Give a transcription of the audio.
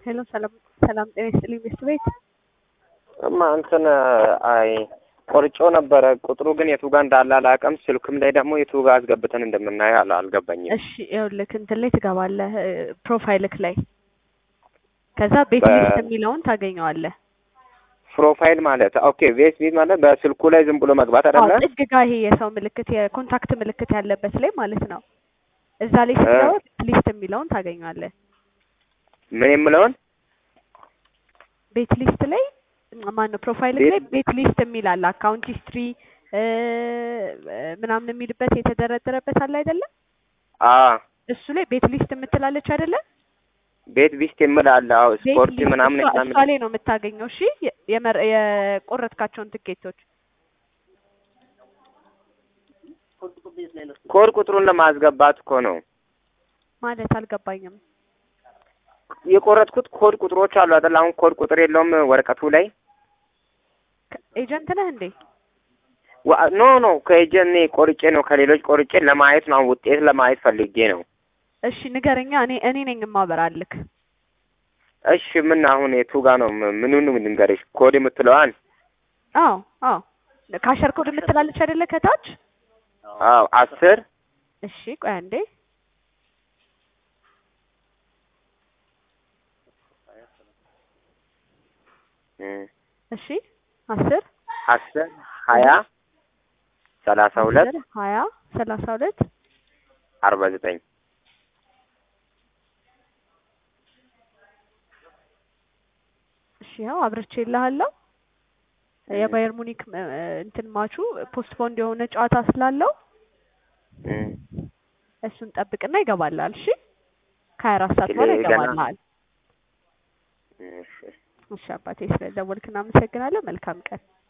ሄሎ ሰላም ሰላም ጤና ይስጥልኝ ሚስት ቤት እንትን አይ ቆርጬው ነበረ። ቁጥሩ ግን የቱ ጋር እንዳለ አላውቅም። ስልክም ላይ ደግሞ የቱ ጋር አስገብተን እንደምናየው አልገባኝም። እሺ ይኸውልህ እንትን ላይ ትገባለህ ፕሮፋይልክ ላይ ከዛ ቤት ሊስት የሚለውን ታገኘዋለህ። ፕሮፋይል ማለት ኦኬ፣ ቤት ማለት በስልኩ ላይ ዝም ብሎ መግባት አይደለ? ጥግ ጋር ይሄ የሰው ምልክት የኮንታክት ምልክት ያለበት ላይ ማለት ነው። እዛ ላይ ስትገባ ቤት ሊስት የሚለውን ታገኘዋለህ። ምን የምለውን ቤት ሊስት ላይ ማነው ፕሮፋይል ላይ ቤት ሊስት የሚል አለ። አካውንት ሂስትሪ ምናምን የሚልበት የተደረደረበት አለ አይደለ? እሱ ላይ ቤት ሊስት የምትላለች አይደለ? ቤት ሊስት የምላል አዎ፣ ስፖርት ምናምን እሷ ላይ ነው የምታገኘው። እሺ የቆረጥካቸውን ትኬቶች ኮድ ቁጥሩን ለማስገባት እኮ ነው ማለት አልገባኝም። የቆረጥኩት ኮድ ቁጥሮች አሉ አይደል? አሁን ኮድ ቁጥር የለውም ወረቀቱ ላይ። ኤጀንት ነህ እንዴ? ኖ ከኤጀንት ቆርጬ ነው ከሌሎች ቆርጬ ለማየት ነው፣ ውጤት ለማየት ፈልጌ ነው። እሺ ንገረኛ፣ እኔ ነኝ የማበራልክ። እሺ ምን አሁን የቱ ጋር ነው? ምኑን ልንገርሽ? ኮድ የምትለዋን? አዎ ካሸር ኮድ የምትላለች አይደለ ከታች? አዎ 10። እሺ ቆይ አንዴ እሺ 10 20 32 20 32 49 እሺ ያው አብርቼልሃለሁ። የባየር ሙኒክ እንትን ማቹ ፖስትፖንድ የሆነ ጨዋታ ስላለው እሱን ጠብቅና ይገባልሃል። እሺ ከ24 ሰዓት በኋላ ይገባልሃል። እሺ አባቴ ስለደወልክ እናመሰግናለን። መልካም ቀን።